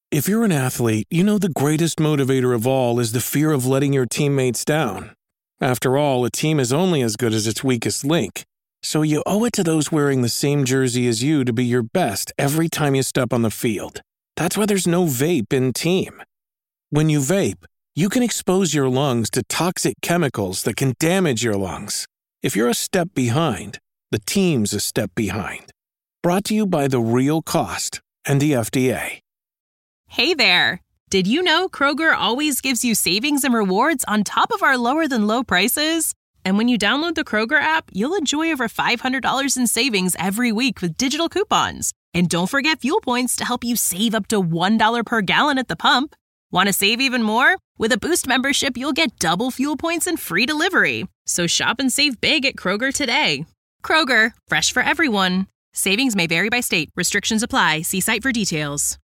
If you're an athlete, you know the greatest motivator of all is the fear of letting your teammates down. After all, a team is only as good as its weakest link. So you owe it to those wearing the same jersey as you to be your best every time you step on the field. That's why there's no vape in team. When you vape, you can expose your lungs to toxic chemicals that can damage your lungs. If you're a step behind, the team's a step behind. Brought to you by The Real Cost and the FDA. Hey there! Did you know Kroger always gives you savings and rewards on top of our lower-than-low prices? And when you download the Kroger app, you'll enjoy over $500 in savings every week with digital coupons. And don't forget fuel points to help you save up to $1 per gallon at the pump. Want to save even more? With a Boost membership, you'll get double fuel points and free delivery. So shop and save big at Kroger today. Kroger, fresh for everyone. Savings may vary by state. Restrictions apply. See site for details.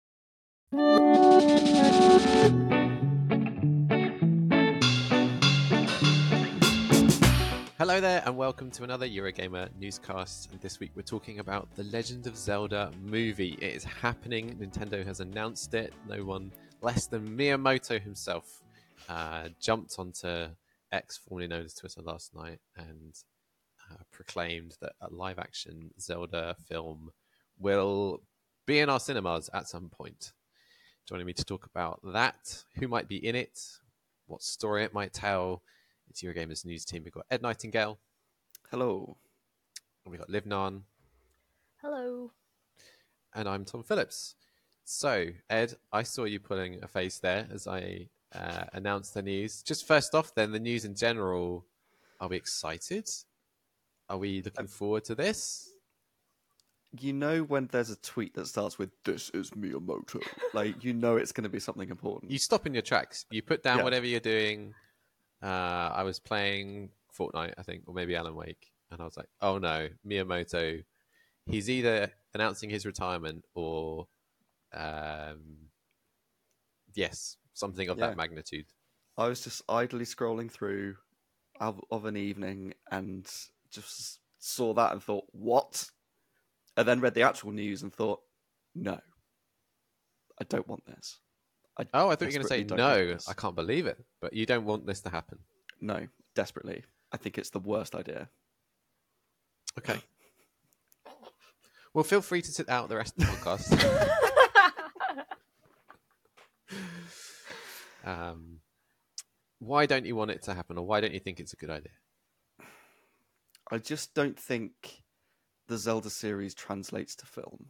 Hello there and welcome to another Eurogamer newscast. And this week we're talking about the Legend of Zelda movie. It is happening. Nintendo has announced it. No one less than Miyamoto himself jumped onto X, formerly known as Twitter, last night and proclaimed that a live-action Zelda film will be in our cinemas at some point. Joining me to talk about that, who might be in it, what story it might tell, it's Eurogamer's news team. We've got Ed Nightingale. Hello. And we've got Liv Nan. Hello. And I'm Tom Phillips. So, Ed, I saw you pulling a face there as I announced the news. Just first off, then, the news in general. Are we excited? Are we looking forward to this? You know when there's a tweet that starts with, "This is Miyamoto," like, you know it's going to be something important. You stop in your tracks. You put down whatever you're doing. I was playing Fortnite, I think, or maybe Alan Wake, and I was like, oh no, Miyamoto, he's either announcing his retirement or, yes, something of that magnitude. I was just idly scrolling through of an evening and just saw that and thought, what? And then read the actual news and thought, no, I don't want this. I thought you were going to say, no, I can't believe it. But you don't want this to happen. No, desperately. I think it's the worst idea. Okay. Well, feel free to sit out the rest of the podcast. Why don't you want it to happen? Or why don't you think it's a good idea? I just don't think the Zelda series translates to film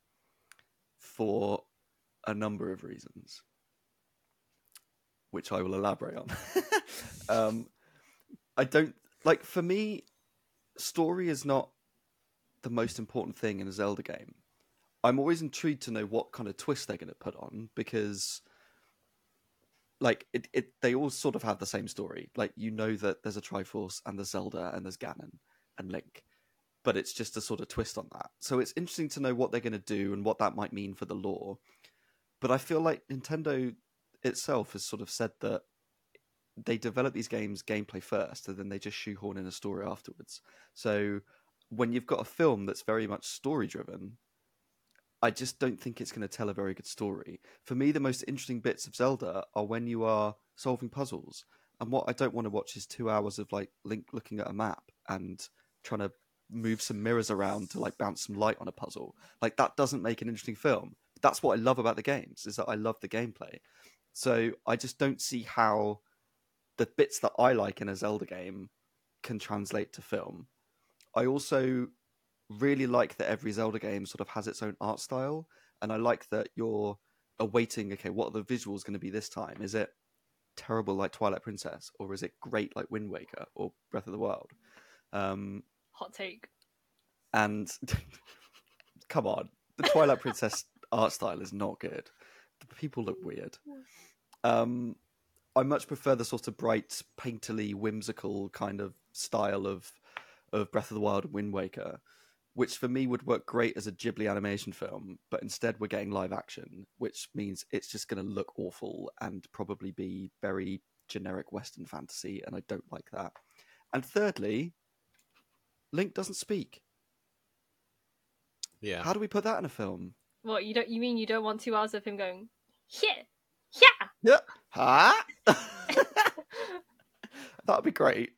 for a number of reasons, which I will elaborate on. I don't like, for me, story is not the most important thing in a Zelda game. I'm always intrigued to know what kind of twist they're going to put on, because like they all sort of have the same story. Like, you know that there's a Triforce and there's Zelda and there's Ganon and Link, but it's just a sort of twist on that. So it's interesting to know what they're going to do and what that might mean for the lore. But I feel like Nintendo itself has sort of said that they develop these games gameplay first, and then they just shoehorn in a story afterwards. So when you've got a film that's very much story-driven, I just don't think it's going to tell a very good story. For me, the most interesting bits of Zelda are when you are solving puzzles. And what I don't want to watch is 2 hours of like Link looking at a map and trying to move some mirrors around to like bounce some light on a puzzle. Like, that doesn't make an interesting film. That's what I love about the games, is that I love the gameplay. So I just don't see how the bits that I like in a Zelda game can translate to film. I also really like that every Zelda game sort of has its own art style, and I like that you're awaiting, okay, what are the visuals going to be this time? Is it terrible like Twilight Princess, or is it great like Wind Waker or Breath of the Wild? Hot take. And come on, the Twilight Princess art style is not good. The people look weird. I much prefer the sort of bright, painterly, whimsical kind of style of Breath of the Wild and Wind Waker, which for me would work great as a Ghibli animation film, but instead we're getting live action, which means it's just going to look awful and probably be very generic Western fantasy, and I don't like that. And thirdly, Link doesn't speak. Yeah. How do we put that in a film? What, you mean you don't want 2 hours of him going? Yeah. Yeah. Yeah. Huh? That'd be great.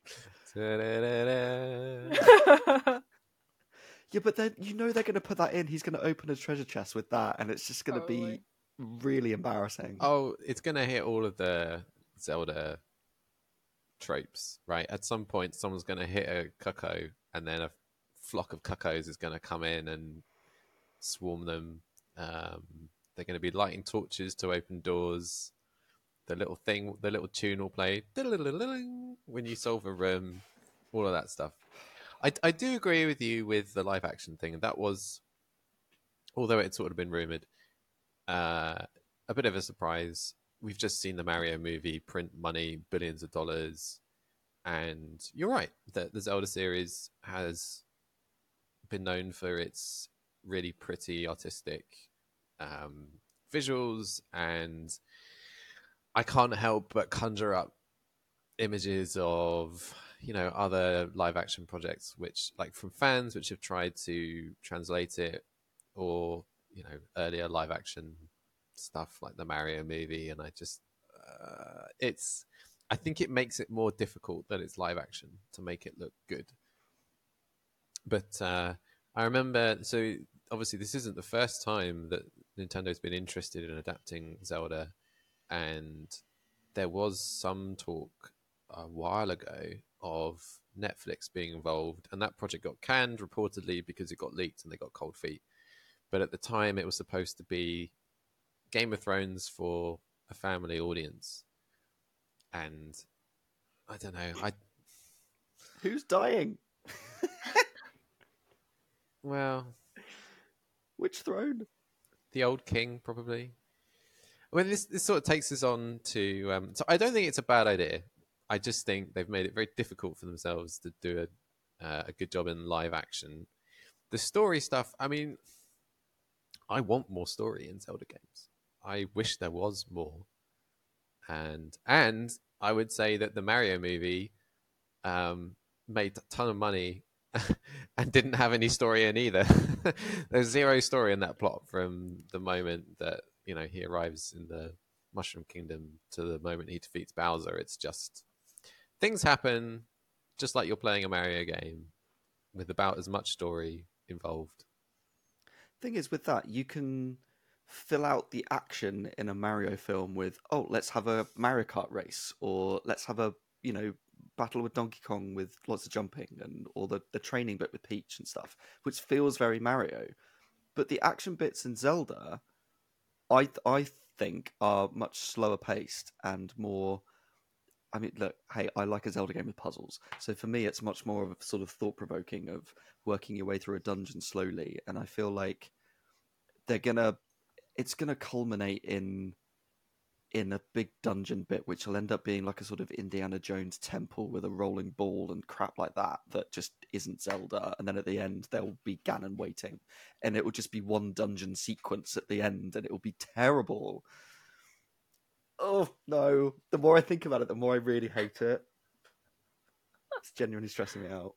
Yeah, but then they're going to put that in. He's going to open a treasure chest with that, and it's just going to be really embarrassing. Oh, it's going to hit all of the Zelda tropes, right? At some point, someone's going to hit a cuckoo, and then a flock of cuckoos is going to come in and swarm them. They're going to be lighting torches to open doors. The little tune will play when you solve a room. All of that stuff. I do agree with you with the live action thing. That was, although it sort of been rumored, a bit of a surprise. We've just seen the Mario movie print money, billions of dollars, and you're right that the Zelda series has been known for its really pretty, artistic visuals, and I can't help but conjure up images of other live action projects which, like, from fans which have tried to translate it, or earlier live action stuff like the Mario movie, and I think it makes it more difficult that it's live action to make it look good. But I remember, so obviously this isn't the first time that Nintendo's been interested in adapting Zelda, and there was some talk a while ago of Netflix being involved, and that project got canned reportedly because it got leaked and they got cold feet. But at the time, it was supposed to be Game of Thrones for a family audience, and I don't know. Who's dying? Well, which throne? The old king, probably. I mean, this sort of takes us on to. So I don't think it's a bad idea. I just think they've made it very difficult for themselves to do a good job in live action. The story stuff, I mean, I want more story in Zelda games. I wish there was more. And I would say that the Mario movie made a ton of money and didn't have any story in either. There's zero story in that plot from the moment that he arrives in the Mushroom Kingdom to the moment he defeats Bowser. It's just things happen, just like you're playing a Mario game, with about as much story involved. Thing is, with that, you can fill out the action in a Mario film with, oh, let's have a Mario Kart race, or let's have a battle with Donkey Kong with lots of jumping, or the training bit with Peach and stuff, which feels very Mario. But the action bits in Zelda, I think, are much slower paced and more. I mean, look, hey, I like a Zelda game with puzzles. So for me, it's much more of a sort of thought-provoking of working your way through a dungeon slowly. And I feel like it's gonna culminate in a big dungeon bit, which will end up being like a sort of Indiana Jones temple with a rolling ball and crap like that just isn't Zelda. And then at the end, there'll be Ganon waiting. And it will just be one dungeon sequence at the end, and it will be terrible. Oh, no. The more I think about it, the more I really hate it. It's genuinely stressing me out.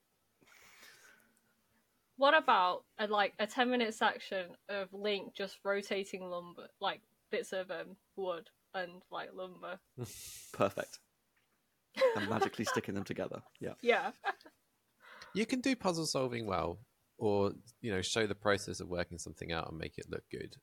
What about a 10-minute section of Link just rotating lumber, like bits of wood and lumber? Perfect. And magically sticking them together. Yeah. Yeah. You can do puzzle solving well, or show the process of working something out and make it look good.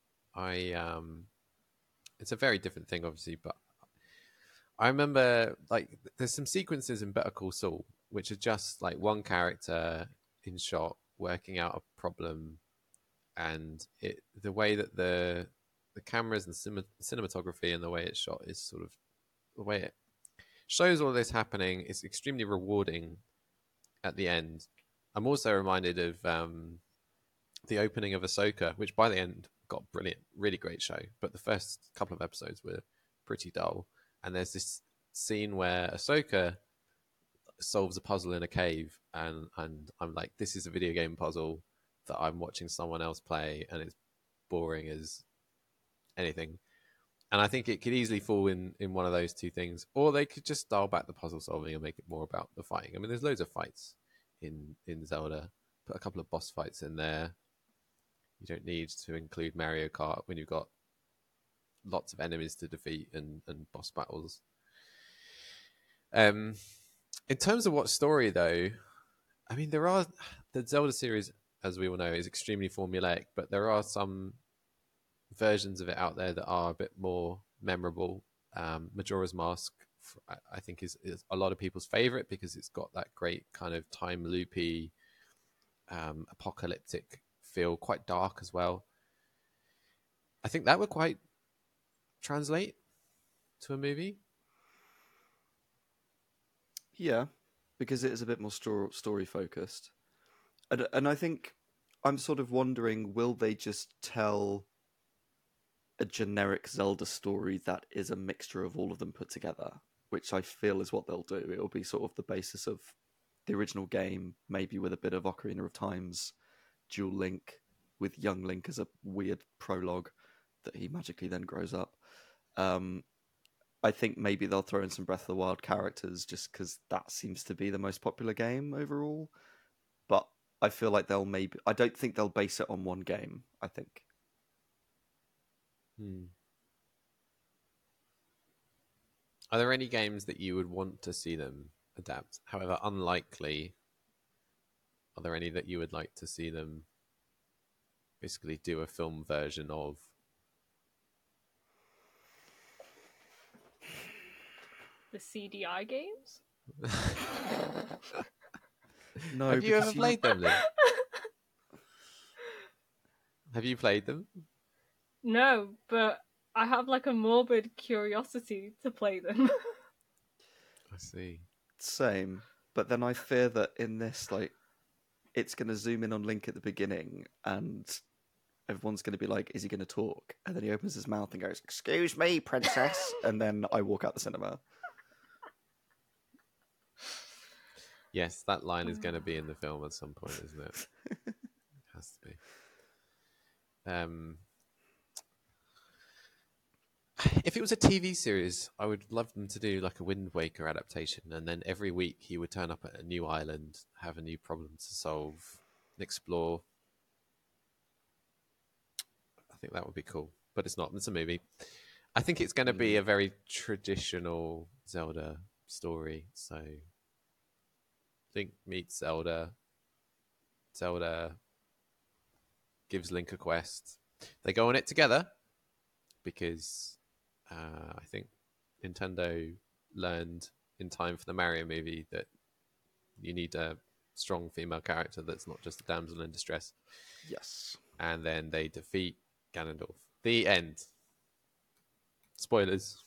It's a very different thing, obviously, but I remember there's some sequences in Better Call Saul which are just like one character in shot working out a problem, and the way that the cameras and cinematography and the way it's shot is sort of the way it shows all this happening is extremely rewarding at the end. I'm also reminded of the opening of Ahsoka, which by the end got brilliant, really great show, but the first couple of episodes were pretty dull. And there's this scene where Ahsoka solves a puzzle in a cave, and I'm like, this is a video game puzzle that I'm watching someone else play, and it's boring as anything. And I think it could easily fall in one of those two things, or they could just dial back the puzzle solving and make it more about the fighting. I mean, there's loads of fights in Zelda. Put a couple of boss fights in there. You don't need to include Mario Kart when you've got lots of enemies to defeat and boss battles. In terms of what story, though, I mean, the Zelda series, as we all know, is extremely formulaic, but there are some versions of it out there that are a bit more memorable. Majora's Mask, I think, is a lot of people's favorite because it's got that great kind of time loopy, apocalyptic feel, quite dark as well. I think that would quite translate to a movie. Yeah, because it is a bit more story focused, and I think I'm sort of wondering, will they just tell a generic Zelda story that is a mixture of all of them put together, which I feel is what they'll do. It'll be sort of the basis of the original game, maybe with a bit of Ocarina of Time's Dual Link, with young Link as a weird prologue that he magically then grows up. I think maybe they'll throw in some Breath of the Wild characters just because that seems to be the most popular game overall. But I feel like I don't think they'll base it on one game, I think. Are there any games that you would want to see them adapt? However unlikely, are there any that you would like to see them basically do a film version of? The CDI games? No, have you ever played them, Lynn? Have you played them? No, but I have like a morbid curiosity to play them. I see. Same, but then I fear that in this, like, it's going to zoom in on Link at the beginning, and everyone's going to be like, "Is he going to talk?" And then he opens his mouth and goes, "Excuse me, princess," and then I walk out the cinema. Yes, that line is going to be in the film at some point, isn't it? It has to be. If it was a TV series, I would love them to do like a Wind Waker adaptation, and then every week he would turn up at a new island, have a new problem to solve, explore. I think that would be cool, but it's not. It's a movie. I think it's going to be a very traditional Zelda story. So Link meets Zelda. Zelda gives Link a quest. They go on it together because I think Nintendo learned in time for the Mario movie that you need a strong female character that's not just a damsel in distress. Yes. And then they defeat Ganondorf. The end. Spoilers.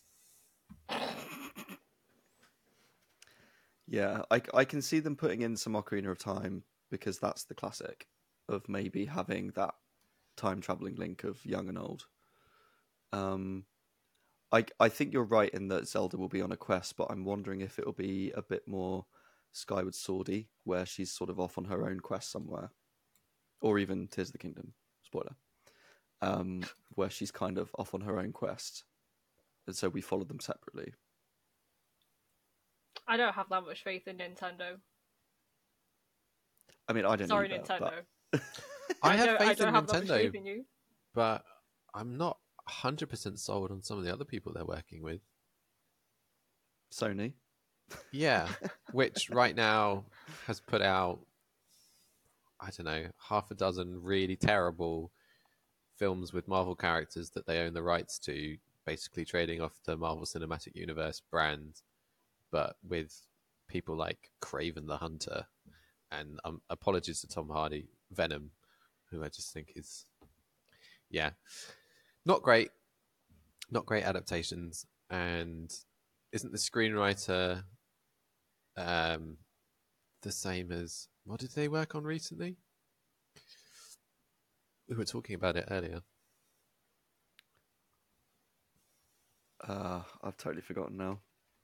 Yeah, I can see them putting in some Ocarina of Time because that's the classic of maybe having that time traveling Link of young and old. I think you're right in that Zelda will be on a quest, but I'm wondering if it'll be a bit more Skyward Swordy, where she's sort of off on her own quest somewhere, or even Tears of the Kingdom, spoiler, where she's kind of off on her own quest, and so we follow them separately. I don't have that much faith in Nintendo. I mean, I don't. Sorry, either, Nintendo. But... I have faith in that much Nintendo, faith in you. but I'm not 100% sold on some of the other people they're working with. Sony. Yeah, which right now has put out, I don't know, half a dozen really terrible films with Marvel characters that they own the rights to, basically trading off the Marvel Cinematic Universe brand, but with people like Kraven the Hunter, and apologies to Tom Hardy, Venom, who I just think is, yeah, not great adaptations. And isn't the screenwriter the same as, what did they work on recently? We were talking about it earlier. I've totally forgotten now.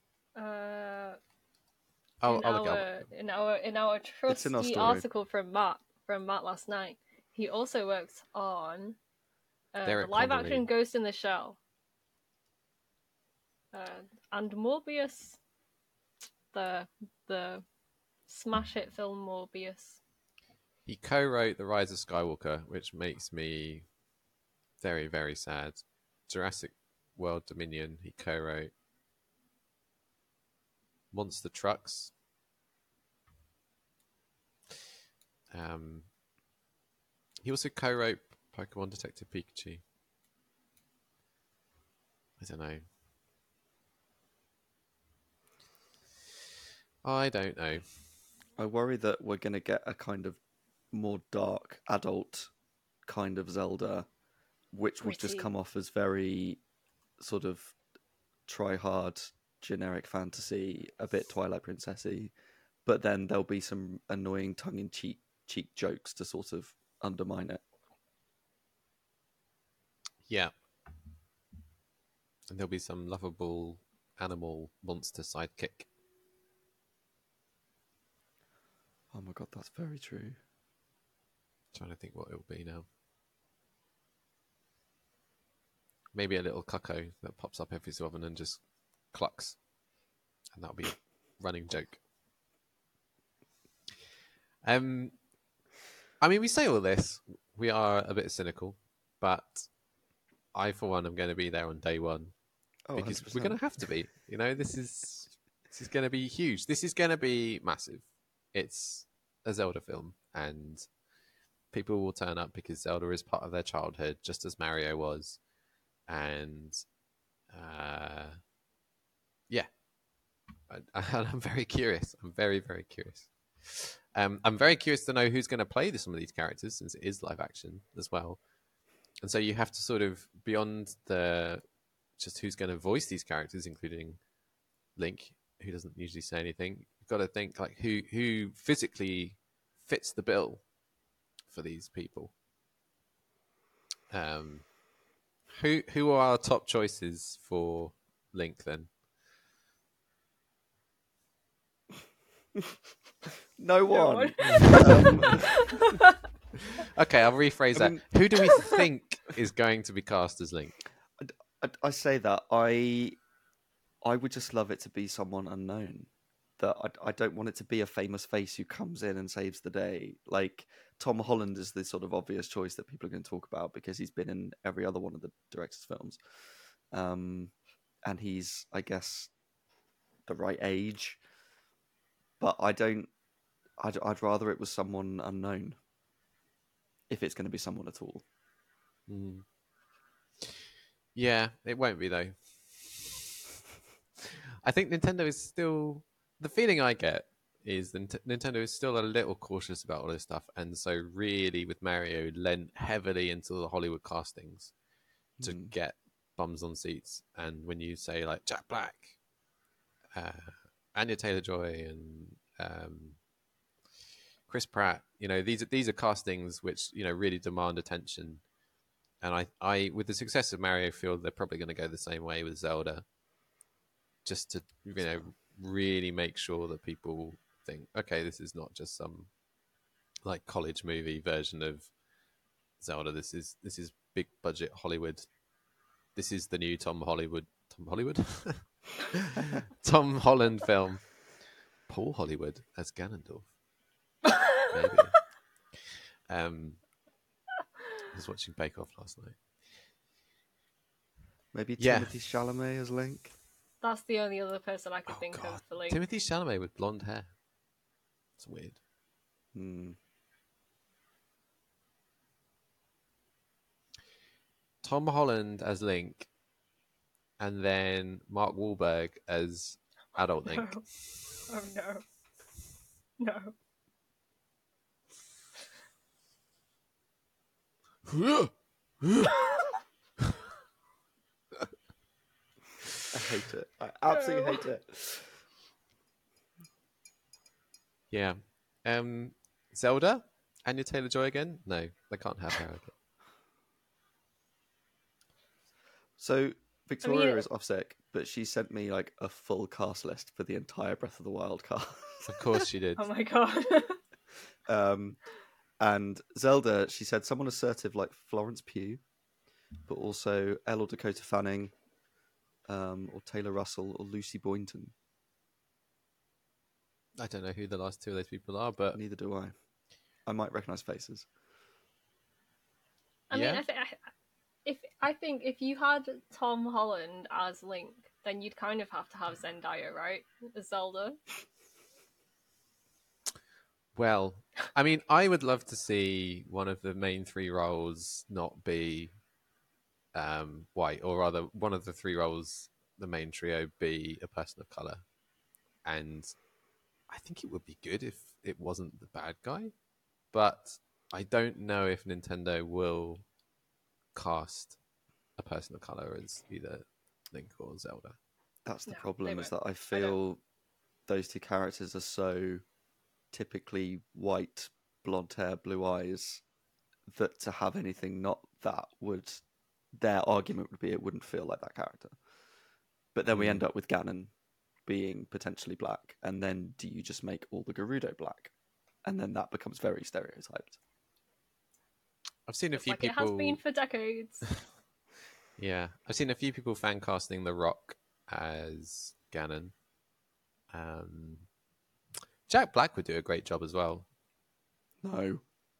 In our trusty article from Matt last night, he also worked on the live action Ghost in the Shell, and Morbius, the smash hit film Morbius. He co-wrote The Rise of Skywalker, which makes me very, very sad. Jurassic World Dominion. He co-wrote Monster Trucks. He also co-wrote Pokemon Detective Pikachu. I don't know. I worry that we're going to get a kind of more dark, adult kind of Zelda, which will just come off as very sort of try-hard, generic fantasy, a bit Twilight Princess-y, but then there'll be some annoying tongue-in-cheek jokes to sort of undermine it. Yeah. And there'll be some lovable animal monster sidekick. Oh my god, that's very true. Trying to think what it'll be now. Maybe a little cucko that pops up every so often and just clucks. And that'll be a running joke. I mean, we say all this. We are a bit cynical, but I, for one, am going to be there on day one. Because 100%. We're going to have to be. You know, this is going to be huge. This is going to be massive. It's a Zelda film, and people will turn up because Zelda is part of their childhood, just as Mario was. And yeah, I'm very curious. I'm very, very curious. I'm very curious to know who's going to play some of these characters, since it is live action as well. And so you have to sort of, beyond just who's going to voice these characters, including Link, who doesn't usually say anything. You've got to think like who physically fits the bill for these people. Who are our top choices for Link then? No one. Okay, I'll rephrase that. Who do we think is going to be cast as Link? I say that I would just love it to be someone unknown. That I don't want it to be a famous face who comes in and saves the day. Like Tom Holland is the sort of obvious choice that people are going to talk about because he's been in every other one of the director's films, and he's, I guess, the right age. But I'd rather it was someone unknown, if it's going to be someone at all. Mm. Yeah, it won't be though. I think Nintendo is still... The feeling I get is that Nintendo is still a little cautious about all this stuff, and so really with Mario lent heavily into the Hollywood castings to get bums on seats. And when you say like Jack Black, Anya Taylor-Joy, and Chris Pratt, you know, these are castings which, you know, really demand attention. And I with the success of Mario, feel they're probably going to go the same way with Zelda, just to, you know, really make sure that people think, okay, this is not just some like college movie version of Zelda. This is big budget Hollywood. This is the new Tom Holland film. Paul Hollywood as Ganondorf. Maybe. I was watching Bake Off last night. Maybe Timothy Chalamet as Link. That's the only other person I could think of for Link. Timothy Chalamet with blonde hair. It's weird. Tom Holland as Link, and then Mark Wahlberg as adult Link. Oh no. I hate it. I absolutely hate it. Yeah. Zelda? Anya Taylor-Joy again? No, they can't have her again. So Victoria is off sick, but she sent me like a full cast list for the entire Breath of the Wild cast. Of course she did. Oh my god. And Zelda, she said someone assertive like Florence Pugh, but also Elle or Dakota Fanning, or Taylor Russell, or Lucy Boynton. I don't know who the last two of those people are, but neither do I. I might recognise faces. I mean, I think if you had Tom Holland as Link, then you'd kind of have to have Zendaya, right? As Zelda. Well, I mean, I would love to see one of the main three roles not be white, or rather, one of the three roles, the main trio, be a person of color. And I think it would be good if it wasn't the bad guy, but I don't know if Nintendo will cast a person of color as either Link or Zelda. That's the problem, is that I feel those two characters are so typically white, blonde hair, blue eyes, that to have anything not that would, their argument would be it wouldn't feel like that character. But then we end up with Ganon being potentially black, and then do you just make all the Gerudo black? And then that becomes very stereotyped. I've seen a few people... It has been for decades. Yeah, I've seen a few people fan casting The Rock as Ganon. Jack Black would do a great job as well. No.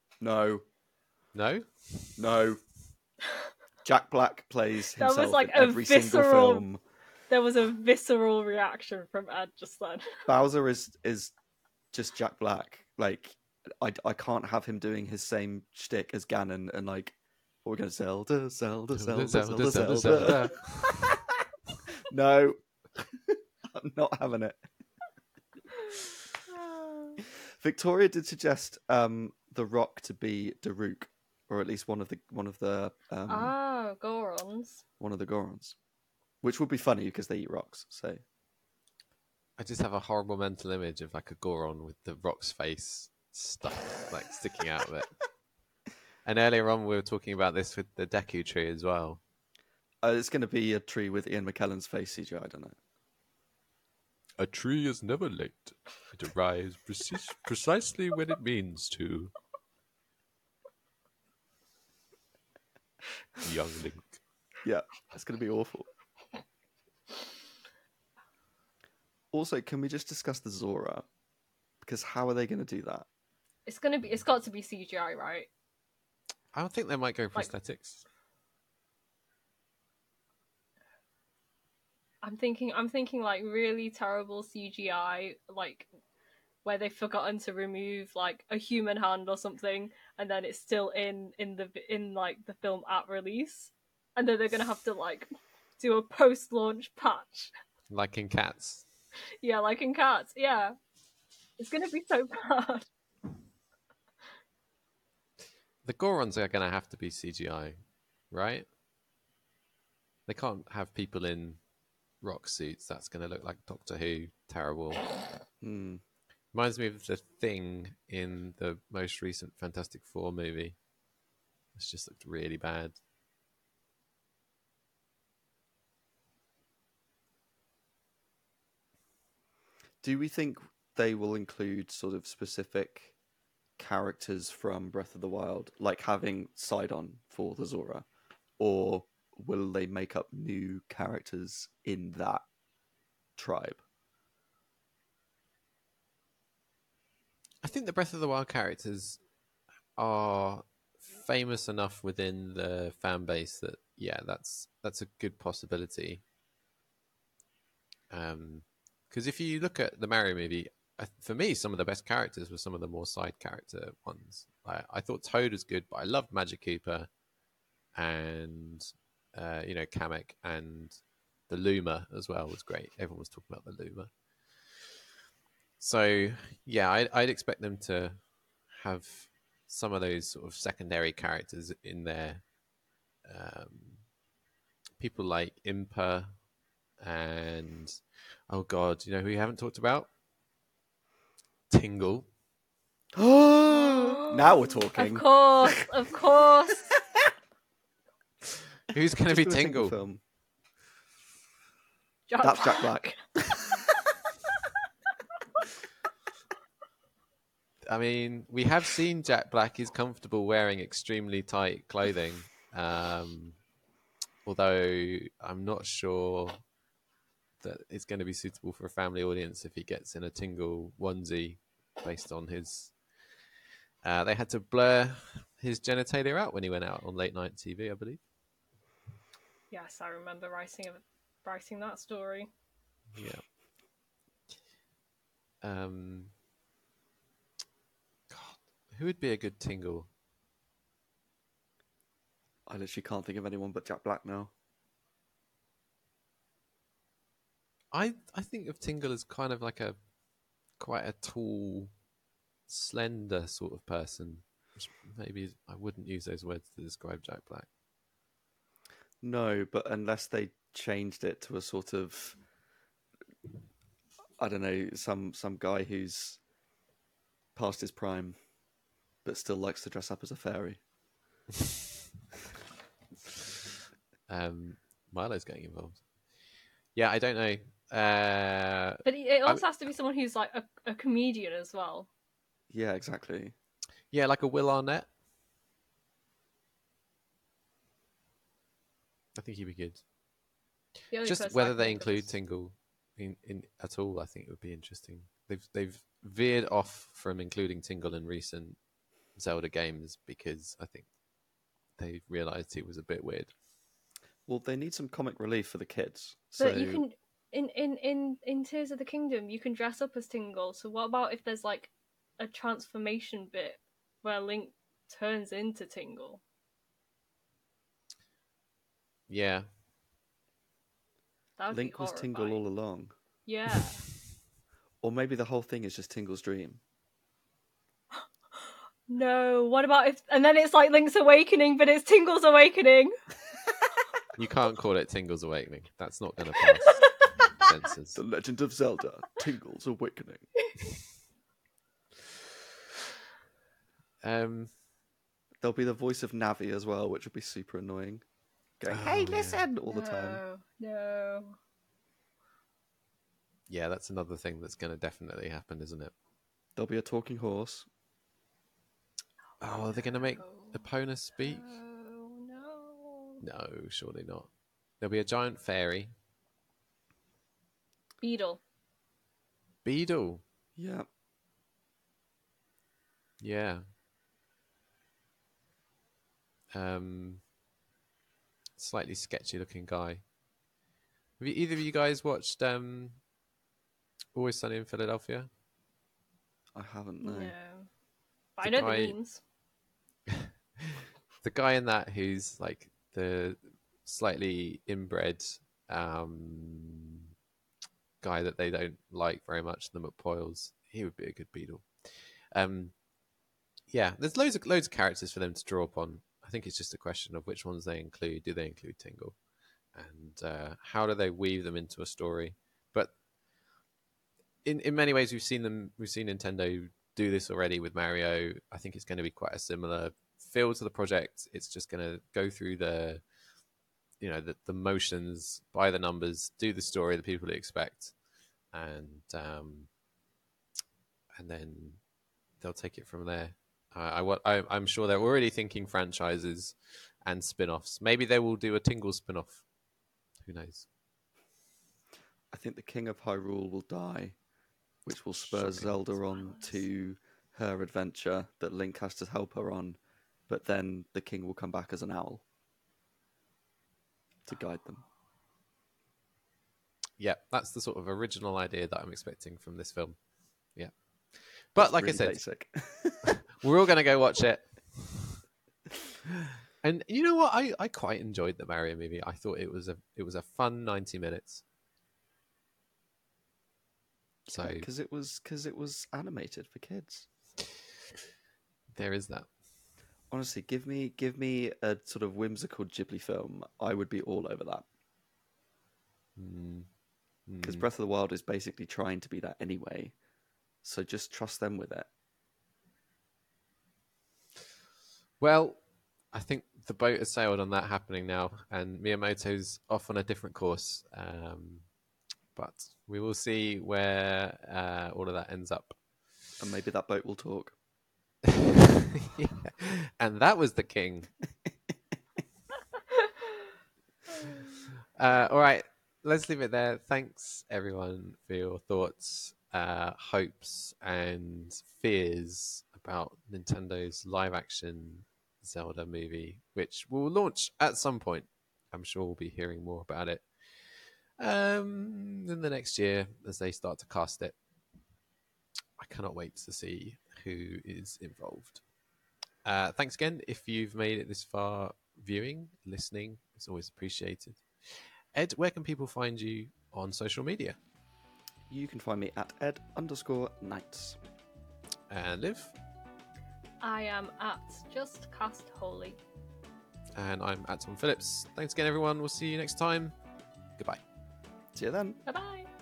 Jack Black plays himself that was like in every single film. There was a visceral reaction from Ed just then. Bowser is just Jack Black. Like, I can't have him doing his same shtick as Ganon and like, what we're going to Zelda. No, I'm not having it. Victoria did suggest The Rock to be Daruk, or at least one of the Gorons. One of the Gorons, which would be funny because they eat rocks. So I just have a horrible mental image of like a Goron with the Rock's face stuck, like sticking out of it. And earlier on, we were talking about this with the Deku tree as well. It's going to be a tree with Ian McKellen's face CGI, I don't know. A tree is never late. It arrives precisely when it means to. Young Link. Yeah, that's going to be awful. Also, can we just discuss the Zora? Because how are they going to do that? It's got to be CGI, right? I don't think they might go prosthetics. I'm thinking like really terrible CGI, like where they've forgotten to remove like a human hand or something, and then it's still in like the film at release, and then they're gonna have to like do a post-launch patch. Like in Cats. Yeah, like in Cats. Yeah, it's gonna be so bad. The Gorons are gonna have to be CGI, right? They can't have people in rock suits. That's going to look like Doctor Who. Terrible. Reminds me of the Thing in the most recent Fantastic Four movie. It's just looked really bad. Do we think they will include sort of specific characters from Breath of the Wild, like having Sidon for the Zora, or will they make up new characters in that tribe? I think the Breath of the Wild characters are famous enough within the fan base that, yeah, that's a good possibility. Because if you look at the Mario movie, for me, some of the best characters were some of the more side character ones. I thought Toad was good, but I loved Magic Koopa and Kamek, and the Luma as well was great. Everyone was talking about the Luma. So yeah, I'd expect them to have some of those sort of secondary characters in there. People like Impa and oh god, you know who we haven't talked about? Tingle. Now we're talking. Of course. Who's going to be Tingle? Film. That's Jack Black. I mean, we have seen Jack Black is comfortable wearing extremely tight clothing. Although I'm not sure that it's going to be suitable for a family audience if he gets in a Tingle onesie based on his... they had to blur his genitalia out when he went out on late night TV, I believe. Yes, I remember writing that story. Yeah. God, who would be a good Tingle? I literally can't think of anyone but Jack Black now. I think of Tingle as kind of like quite a tall, slender sort of person. Which maybe I wouldn't use those words to describe Jack Black. No, but unless they changed it to a sort of, I don't know, some guy who's past his prime, but still likes to dress up as a fairy. Milo's getting involved. Yeah, I don't know. But it also has to be someone who's like a comedian as well. Yeah, exactly. Yeah, like a Will Arnett. I think he'd be good. Just whether they include Tingle in at all, I think it would be interesting. They've veered off from including Tingle in recent Zelda games because I think they realised he was a bit weird. Well, they need some comic relief for the kids. But you can in Tears of the Kingdom, you can dress up as Tingle. So what about if there's like a transformation bit where Link turns into Tingle? Yeah. Link was Tingle all along. Yeah. Or maybe the whole thing is just Tingle's dream. No, what about if... And then it's like Link's Awakening, but it's Tingle's Awakening. You can't call it Tingle's Awakening. That's not going to pass censors. The Legend of Zelda, Tingle's Awakening. There'll be the voice of Navi as well, which will be super annoying. Going, hey, listen, all the time. No. Yeah, that's another thing that's going to definitely happen, isn't it? There'll be a talking horse. Oh, are they going to make Epona speak? No. No, surely not. There'll be a giant fairy. Beetle. Yeah. Yeah. Slightly sketchy looking guy. Have either of you guys watched Always Sunny in Philadelphia? I haven't, no. But I know the memes. The guy in that who's like the slightly inbred guy that they don't like very much, the McPoyles, he would be a good Beetle. Yeah, there's loads of characters for them to draw upon. I think it's just a question of which ones they include. Do they include Tingle? And how do they weave them into a story? But in many ways, we've seen Nintendo do this already with Mario. I think it's going to be quite a similar feel to the project. It's just going to go through the motions, by the numbers, do the story that people expect, and then they'll take it from there. I'm sure they're already thinking franchises and spin-offs. Maybe they will do a Tingle spin-off. Who knows? I think the King of Hyrule will die, which will spur Zelda on to her adventure that Link has to help her on, but then the king will come back as an owl to guide them. Yeah, that's the sort of original idea that I'm expecting from this film. Yeah. But like really I said, we're all going to go watch it. And you know what? I quite enjoyed the Mario movie. I thought it was a fun 90 minutes. So because it was animated for kids. There is that. Honestly, give me a sort of whimsical Ghibli film. I would be all over that. Because Breath of the Wild is basically trying to be that anyway. So just trust them with it. Well, I think the boat has sailed on that happening now, and Miyamoto's off on a different course. But we will see where all of that ends up. And maybe that boat will talk. Yeah. And that was the king. All right, let's leave it there. Thanks, everyone, for your thoughts, hopes, and fears about Nintendo's live-action Zelda movie, which will launch at some point. I'm sure we'll be hearing more about it in the next year as they start to cast it. I cannot wait to see who is involved. Thanks again if you've made it this far viewing, listening. It's always appreciated. Ed, where can people find you on social media? You can find me at ed_knights. And Liv? I am at Just Cast Holy. And I'm at Tom Phillips. Thanks again, everyone. We'll see you next time. Goodbye. See you then. Bye bye.